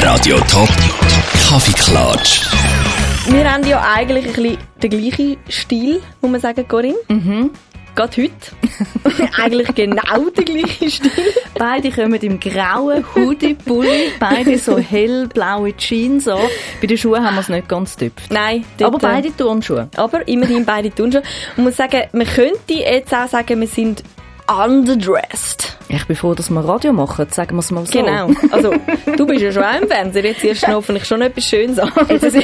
Radio Top Kaffeeklatsch. Wir haben ja eigentlich ein bisschen den gleichen Stil, muss man sagen, Corinne. Mhm. Gerade heute. Eigentlich genau der gleiche Stil. Beide kommen im grauen Hoodie-Pulli, beide so hellblaue Jeans an. Bei den Schuhen haben wir es nicht ganz getüpft. Nein. Aber beide Turnschuhe. Aber immerhin beide Turnschuhe. Und muss sagen, man könnte jetzt auch sagen, wir sind underdressed. Ich bin froh, dass wir Radio machen, sagen wir es mal so. Genau. Also, du bist ja schon auch im Fernsehen, jetzt siehst du hoffentlich schon etwas Schönes an.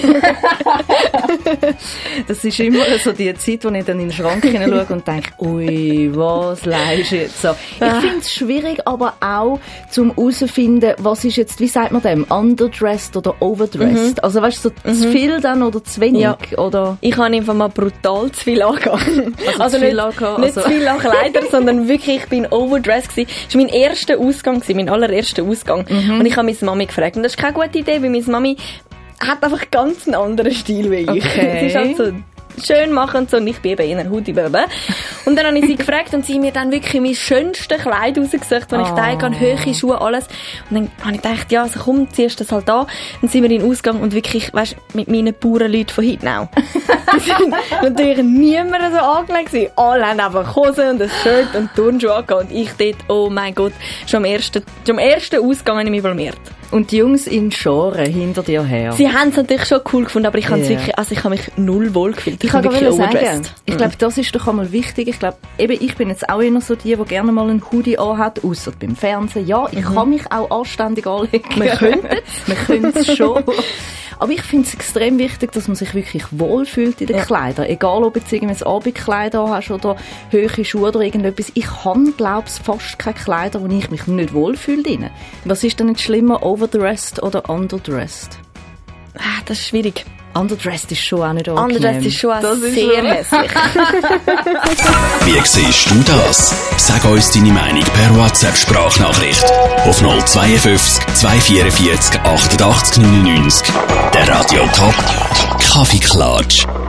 Das ist immer so die Zeit, wo ich dann in den Schrank hineinschaue und denke, ui, was leist du jetzt so? Ich finde es schwierig, aber auch zum herauszufinden, was ist jetzt, wie sagt man dem, underdressed oder overdressed? Also weißt du, so zu viel dann oder zu wenig? Ja. Oder? Ich habe einfach mal brutal zu viel angehabt. Also nicht, also zu viel an Kleider, sondern wirklich, ich bin overdressed gewesen. Das war mein erster Ausgang, mein allererster Ausgang. Und ich habe meine Mami gefragt. Und das ist keine gute Idee, weil meine Mami hat einfach ganz einen anderen Stil wie ich. Okay. Sie ist halt so schön machen und so. Und ich bin eben eher Hoodie. Und dann habe ich sie gefragt und sie mir dann wirklich mein schönstes Kleid rausgesucht, wo ich dachte, hohe Schuhe, alles. Und dann habe ich gedacht, ja, also komm, ziehst du das halt an. Dann sind wir in den Ausgang und wirklich, weißt, mit meinen Bauernleuten von heute now. Die sind natürlich niemand so angelegt gewesen. Alle haben einfach Hosen und ein Shirt und Turnschuhe angehabt. Und ich dort, oh mein Gott, schon am ersten Ausgang habe ich mich blamiert. Und die Jungs in Schoren hinter dir her. Sie haben es natürlich schon cool gefunden, aber ich habe wirklich, also ich habe mich null wohl gefühlt. Ich kann wirklich sagen, ich glaube, das ist doch einmal wichtig. Ich glaube, eben, ich bin jetzt auch immer so die gerne mal einen Hoodie anhat, ausser beim Fernsehen. Ja, ich kann mich auch anständig anlegen. Wir können es schon. Aber ich finde es extrem wichtig, dass man sich wirklich wohlfühlt in den Kleidern. Egal, ob du jetzt irgendwie Abendkleider hast oder hohe Schuhe oder irgendetwas. Ich habe, glaube ich, fast keine Kleider, wo ich mich nicht wohlfühle drin. Was ist denn jetzt schlimmer, overdressed oder underdressed? Das ist schwierig. Underdressed ist schon auch nicht angenehm. Underdressed ist schon sehr hässlich. Wie siehst du das? Sag uns deine Meinung per WhatsApp-Sprachnachricht auf 052 244 88 99. Der Radio Top Kaffeeklatsch.